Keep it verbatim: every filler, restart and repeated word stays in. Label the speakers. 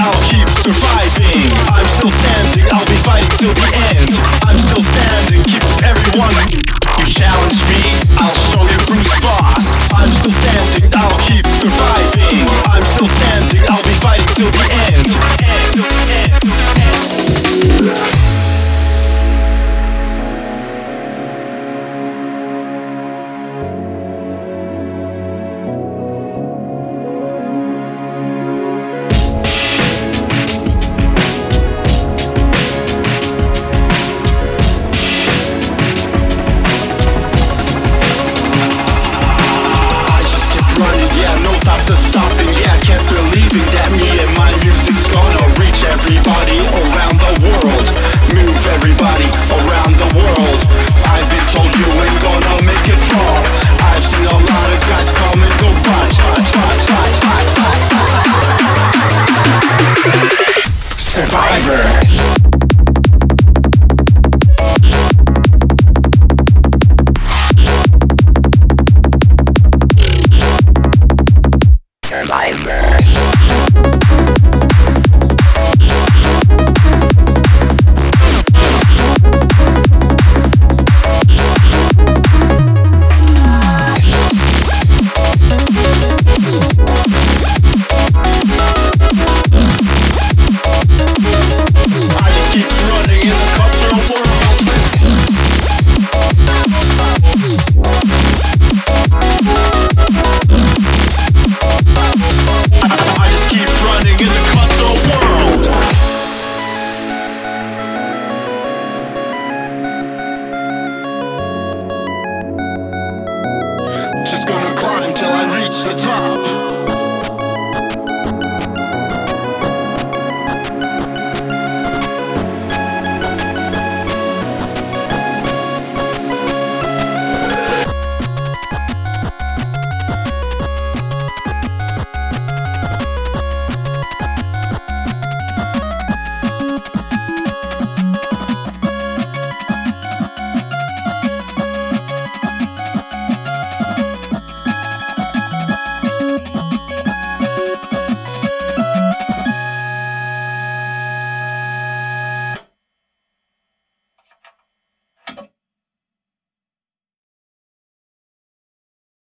Speaker 1: I'll keep surviving. I'm still standing, I'll be fighting till the end. I'm still standing, keep everyone. You challenge me, I'll show you Bruce Boss. I'm still standing, I'll keep surviving. I'm still standing, I'll be fighting till the end. End, end, end. Stopping, yeah, I kept believing that me and my music's gonna reach everybody around the world. Move everybody around the world. I've been told you ain't gonna make it far. I've seen a lot of guys come and go by. Survivor.